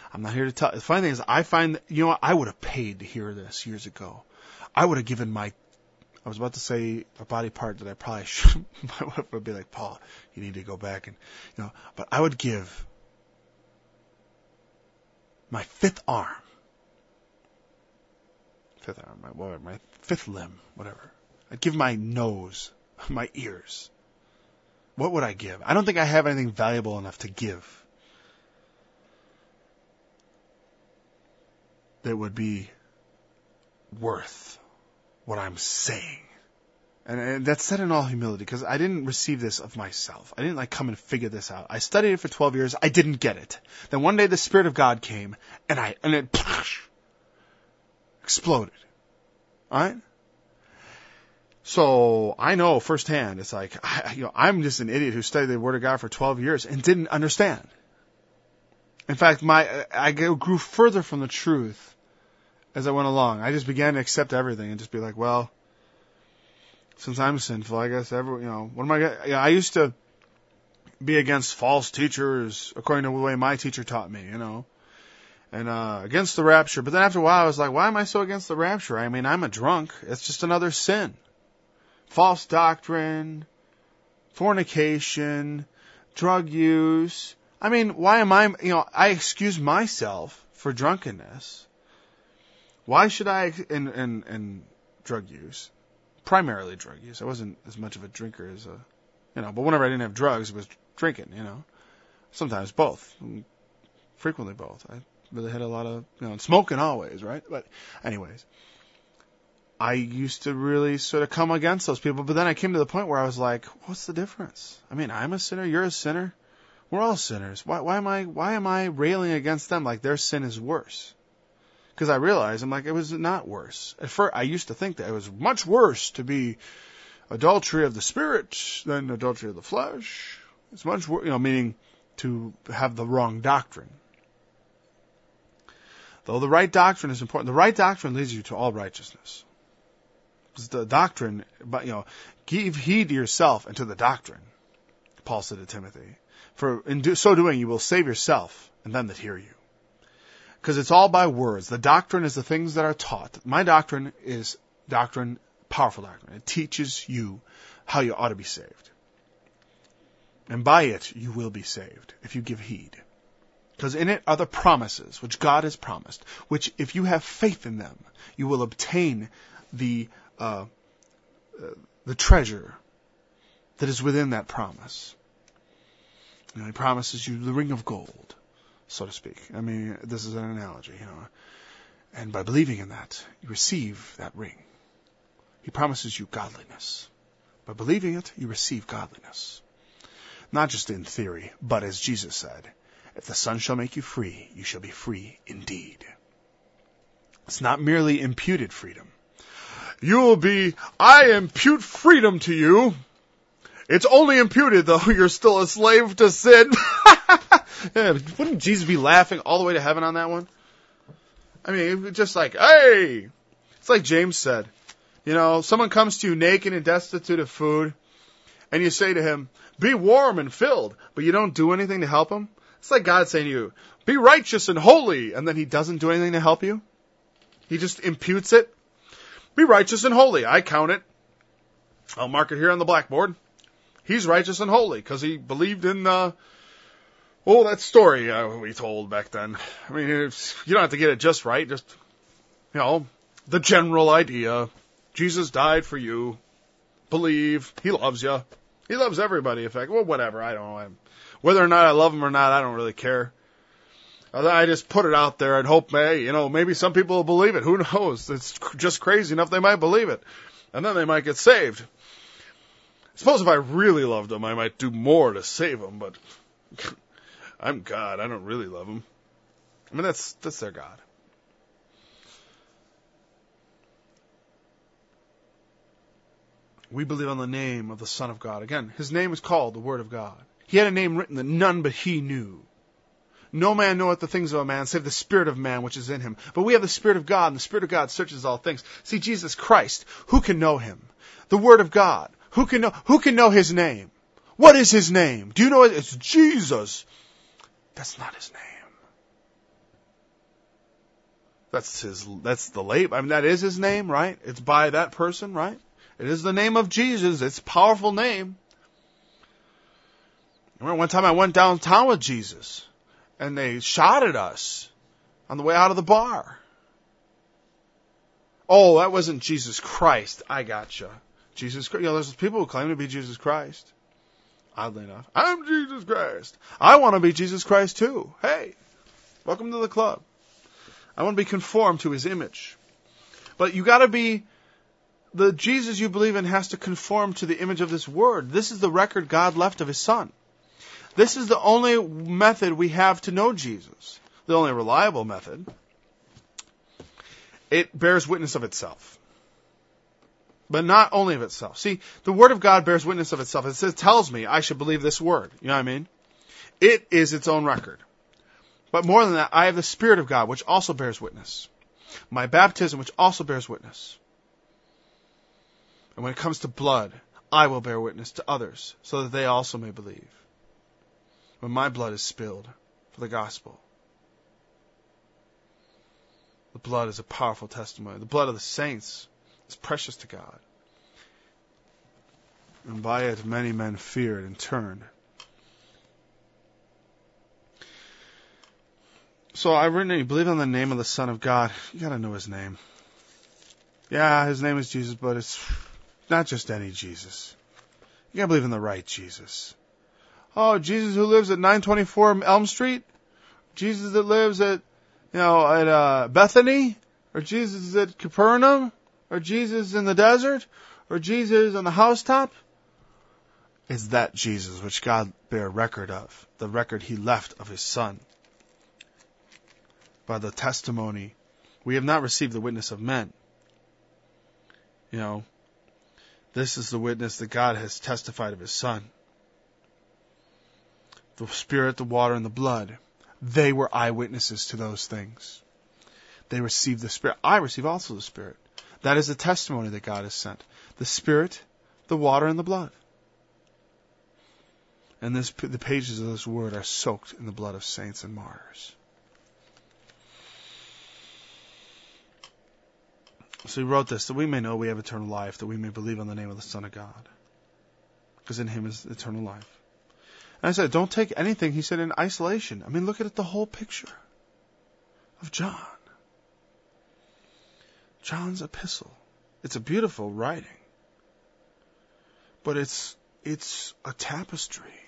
I'm not here to tell. The funny thing is, I find that, you know what, I would have paid to hear this years ago. I would have given I was about to say a body part that I probably should. My wife would be like, Paul, you need to go back and, but I would give my fifth arm, my fifth limb, whatever. I'd give my nose, my ears. What would I give? I don't think I have anything valuable enough to give that would be worth what I'm saying. And that's said in all humility, because I didn't receive this of myself. I didn't come and figure this out. I studied it for 12 years. I didn't get it. Then one day the Spirit of God came, and it exploded. Alright? So I know firsthand, it's like, I'm just an idiot who studied the Word of God for 12 years and didn't understand. In fact, I grew further from the truth as I went along. I just began to accept everything and just be like, well, since I'm sinful, I guess what am I gonna, I used to be against false teachers according to the way my teacher taught me, and against the rapture. But then after a while, I was like, why am I so against the rapture? I mean, I'm a drunk. It's just another sin. False doctrine, fornication, drug use. I mean, why am I excuse myself for drunkenness. Why should I, and drug use, primarily drug use. I wasn't as much of a drinker as but whenever I didn't have drugs, it was drinking, Sometimes both. Frequently both. I really had a lot of, smoking always, right? But anyways, I used to really sort of come against those people, but then I came to the point where I was like, what's the difference? I mean, I'm a sinner, you're a sinner. We're all sinners. Why am I railing against them like their sin is worse? Because I realized, I'm like, it was not worse. At first, I used to think that it was much worse to be adultery of the spirit than adultery of the flesh. It's much worse, meaning to have the wrong doctrine. Though the right doctrine is important. The right doctrine leads you to all righteousness. Because the doctrine, give heed to yourself and to the doctrine, Paul said to Timothy. For in so doing, you will save yourself and them that hear you. Because it's all by words. The doctrine is the things that are taught. My doctrine is doctrine, powerful doctrine. It teaches you how you ought to be saved. And by it, you will be saved if you give heed. Because in it are the promises which God has promised, which if you have faith in them, you will obtain the treasure that is within that promise. He promises you the ring of gold, so to speak. I mean, this is an analogy, And by believing in that, you receive that ring. He promises you godliness. By believing it, you receive godliness. Not just in theory, but as Jesus said, if the Son shall make you free, you shall be free indeed. It's not merely imputed freedom. I impute freedom to you. It's only imputed, though you're still a slave to sin. Yeah, wouldn't Jesus be laughing all the way to heaven on that one? I mean, just like, hey! It's like James said. Someone comes to you naked and destitute of food, and you say to him, be warm and filled, but you don't do anything to help him. It's like God saying to you, be righteous and holy, and then he doesn't do anything to help you. He just imputes it. Be righteous and holy. I count it. I'll mark it here on the blackboard. He's righteous and holy because he believed in that story we told back then. I mean, you don't have to get it just right. Just, the general idea. Jesus died for you. Believe. He loves you. He loves everybody, in fact. Well, whatever. I don't know. Whether or not I love him or not, I don't really care. I just put it out there and hope, maybe some people will believe it. Who knows? It's just crazy enough they might believe it. And then they might get saved. Suppose if I really loved them, I might do more to save them, but I'm God. I don't really love them. I mean, that's their God. We believe on the name of the Son of God. Again, his name is called the Word of God. He had a name written that none but he knew. No man knoweth the things of a man, save the Spirit of man which is in him. But we have the Spirit of God, and the Spirit of God searches all things. See, Jesus Christ, who can know him? The Word of God. Who can know his name? What is his name? Do you know it? It's Jesus. That's not his name. That's the label. I mean, that is his name, right? It's by that person, right? It is the name of Jesus. It's a powerful name. I remember one time I went downtown with Jesus, and they shot at us on the way out of the bar. Oh, that wasn't Jesus Christ. I gotcha. Jesus Christ. There's people who claim to be Jesus Christ. Oddly enough. I'm Jesus Christ. I want to be Jesus Christ too. Hey, welcome to the club. I want to be conformed to his image. But you got to be, the Jesus you believe in has to conform to the image of this word. This is the record God left of his son. This is the only method we have to know Jesus. The only reliable method. It bears witness of itself. But not only of itself. See, the word of God bears witness of itself. It tells me I should believe this word. You know what I mean? It is its own record. But more than that, I have the Spirit of God, which also bears witness. My baptism, which also bears witness. And when it comes to blood, I will bear witness to others, so that they also may believe. When my blood is spilled for the gospel. The blood is a powerful testimony. The blood of the saints is precious to God. And by it many men feared and turned. So I've written, you believe in the name of the Son of God, you gotta know his name. Yeah, his name is Jesus, but it's not just any Jesus. You gotta believe in the right Jesus. Oh, Jesus who lives at 924 Elm Street? Jesus that lives at, Bethany? Or Jesus at Capernaum? Or Jesus in the desert? Or Jesus on the housetop? It's that Jesus which God bare record of. The record he left of his Son. By the testimony. We have not received the witness of men. This is the witness that God has testified of his Son. The Spirit, the water, and the blood. They were eyewitnesses to those things. They received the Spirit. I receive also the Spirit. That is the testimony that God has sent. The Spirit, the water, and the blood. And the pages of this word are soaked in the blood of saints and martyrs. So he wrote this, that we may know we have eternal life, that we may believe on the name of the Son of God. Because in him is eternal life. And I said, don't take anything, he said, in isolation. I mean, look at the whole picture of John. John's epistle. It's a beautiful writing. But it's a tapestry